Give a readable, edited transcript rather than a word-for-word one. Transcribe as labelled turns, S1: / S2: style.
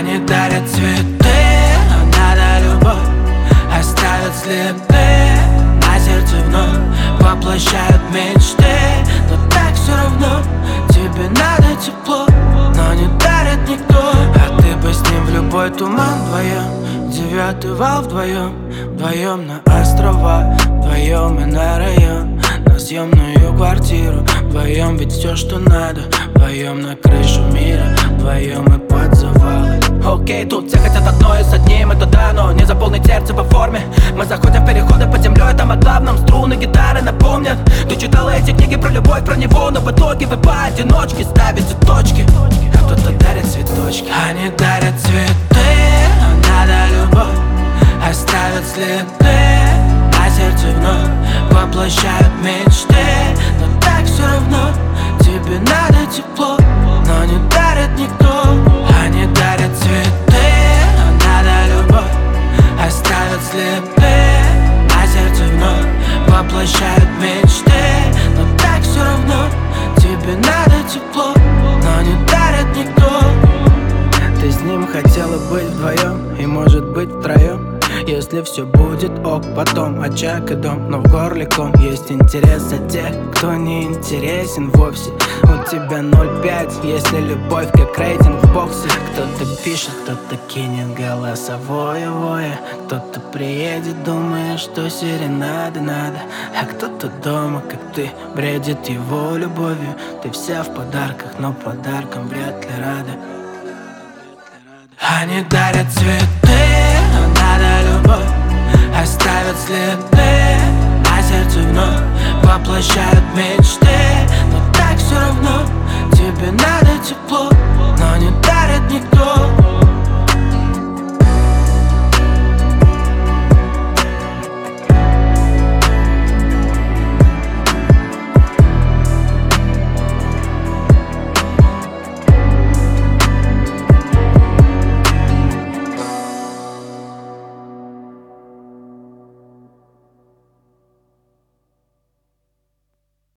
S1: Они дарят цветы, но надо любовь, оставят следы на сердце вновь, воплощают мечты. Но так все равно, тебе надо тепло, но не дарит никто. А ты бы с ним в любой туман вдвоем, девятый вал вдвоем, вдвоем на острова, вдвоем и на район, на съемную квартиру, вдвоем ведь все, что надо, вдвоем на крышу мира, вдвоем и под завалы. Окей, тут все хотят одно и с одним это да, но не заполнить сердце по форме. Мы заходим в переходы под землей, там о главном струны гитары напомнят. Ты читала эти книги про любовь, про него, но в итоге вы поодиночке ставите точки, а кто-то дарит цветочки. Они дарят цветы, но надо любовь, оставят следы на сердце вновь, воплощают мечты. Но так все равно, тебе надо тепло, но не дарит никто. Они дарят цветы, но надо любовь, оставят следы на сердце вновь, воплощают мечты. Но так все равно, тебе надо тепло, но не дарит никто. Ты с ним хотела быть вдвоем и может быть втроем, если все будет ок, потом очаг и дом. Но в горле ком, есть интерес за тех, кто не интересен вовсе. У тебя 0,5, если любовь как рейтинг в боксе. Кто-то пишет, кто-то кинет голосовое вое, кто-то приедет, думая, что серенады надо, а кто-то дома, как ты, бредит его любовью. Ты вся в подарках, но подаркам вряд ли рада. Они дарят цветы, но надо любовь, оставят следы на сердце вновь, воплощают мечты.